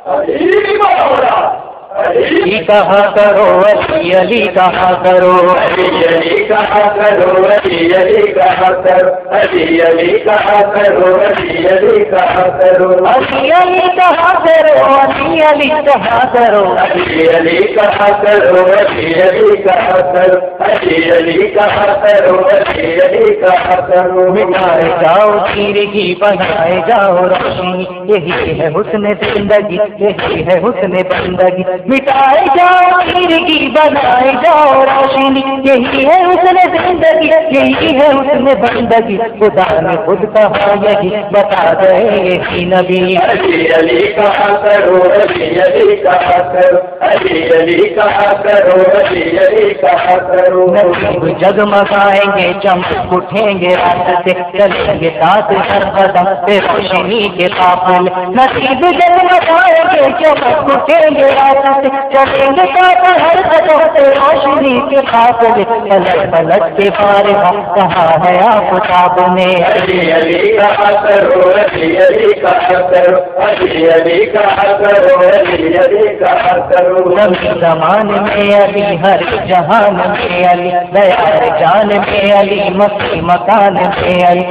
علی کہا کرو علی علی کہا کرو علی علی کہا کرو علی علی کہا کرو علی علی کہا کرو علی علی کہا کرو علی علی کہا کرو علی علی کہا کرو علی علی کہا کرو علی علی کہا کرو علی علی کہا کرو علی علی کہا کرو مٹائے جاؤ تیرگی بنائے جاؤ روشنی یہی ہے حسن زندگی یہی ہے حسن بندگی مٹائے جاؤ تیرگی بنائے جاؤ روشنی یہی ہے حسن زندگی یہی ہے حسن بندگی خدا نے خود کہا یہی بتا گئے یہی نبی علی علی کہا کرو علی علی کہا کرو علی علی کہا کرو علی علی کہا کرو نصیب جگمگائیں گے چمک اٹھیں گے رات سے چلیں گے ساتھ ہر قدم پہ روشنی کے قافلے نصیب جگمگائیں گے چمک اٹھیں گے رات سے چلیں گے ساتھ ہر قدم پہ روشنی کے قافلے پلٹ پلٹ کے بارے کہا ہے آفتاب نے علی علی کہا کرو علی علی کہا کرو علی علی کہا کرو علی علی کہا کرو زمان میں علی ہر جہان میں علی دیار جان میں علی مکی مکان میں علی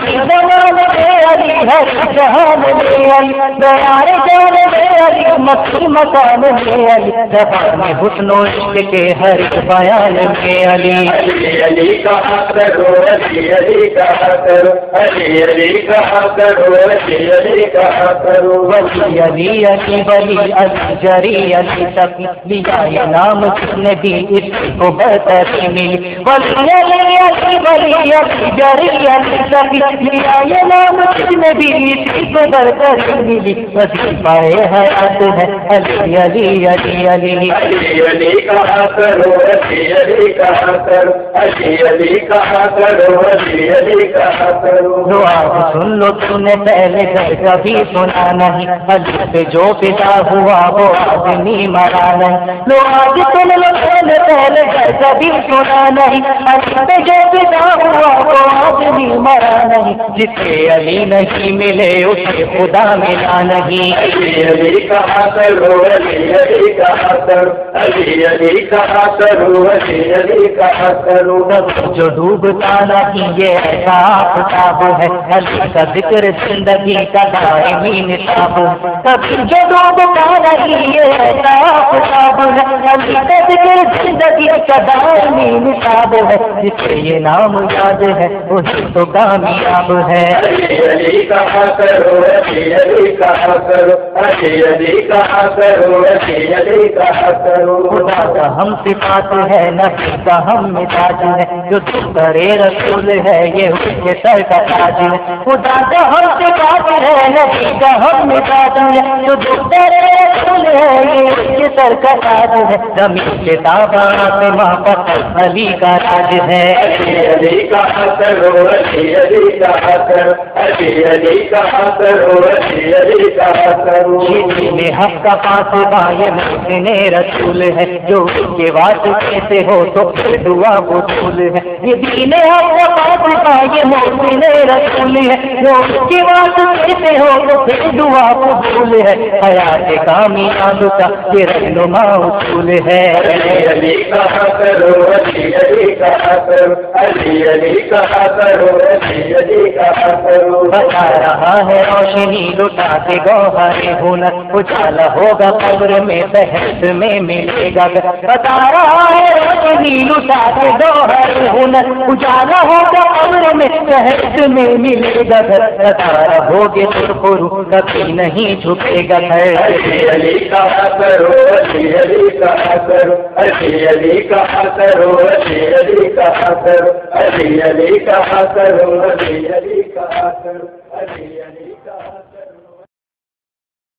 زمان میں علی ہر جہان میں علی دیار جان میں علی مکی مکان میں علی زبان حسن و عشق کے ہر ایک بیان میں علی علی علی کہا کرو علی علی کہا کرو علی علی کہا کرو علی علی کہا کرو ولی علی علی ولی علی جری علی تقی لیا یہ نام کس نے بھی اس کو برتری ملی ولی علی علی ولی علی جری علی تقی لیا یہ نام کس نے بھی اس کو برتری ملی وظیفہ حیات ہے علی علی علی علی علی علی کہا کرو علی علی کہا کرو علی علی کہا کرو علی علی کہا کرو دعا سن لو تم نے پہلے کبھی سنا نہیں علی پہ جو پیدا ہوا وہ آدمی مرا نہیں لو آج سن لو تم نے پہلے کبھی سنا نہیں علی پہ جو پیدا ہوا وہ آدمی مرا نہیں جسے علی نہیں ملے اسے خدا ملا نہیں علی علی کہا کرو علی علی کہا کرو علی علی کہا کرو علی علی کہا کرو جو ڈوبتا نہیں یہ ایسا آفتاب ہے علی کا ذکر زندگی کا دائمی نصاب کبھی جو ڈوبتا نہیں یہ ایسا آفتاب ہے علی کا ذکر زندگی کا دائمی نصاب ہے جسے یہ نام یاد ہے وہی تو کامیاب ہے علی علی کہا کرو علی علی کہا کرو علی علی کہا کرو علی علی کہا کرو خدا کا ہم صفات ہے نبی کا ہم مزاج ہے جو کرے رسول ہے یہ اس کے سر کا تاج ہے خدا کا ہم صفات ہے نبی کا ہم مزاج ہے جو کرے رسول ہے یہ اس کے سر کا تاج ہے زمین کے تابان سے ماں پر علی کا راج ہے علی علی کہا کرو علی علی کہا کرو علی علی کہا کرو علی علی کہا کرو یہ حق کا فاصلہ یہ محسن رسول ہے جو اس کے واسطے سے ہو تو پھر دعا قبول ہے یہ دین حق کا فاصلہ یہ محسن رسول ہے جو اس کے واسطے سے ہو تو پھر دعا قبول ہے حیات کامیاب کا یہ رہنما اصول ہے علی علی کہا کرو علی علی کہا کرو علی علی کہا کرو علی علی کہا کرو بتا رہا ہے روشنی لٹاتے گوہر ہنر اجالا ہوگا قبر میں بحث میں ملے گا بتا رہا ہے روشنی لٹاتے گوہر ہنر اجالا ہوگا قبر میں بحث میں ملے گا بتا رہو گے سرخرو کبھی نہیں جھکے گا علی علی کہا کرو علی علی کہا کرو علی علی کہا کرو علی علی کہا کرو علی علی کہا کرو علی علی کہا کرو علی علی کہا کرو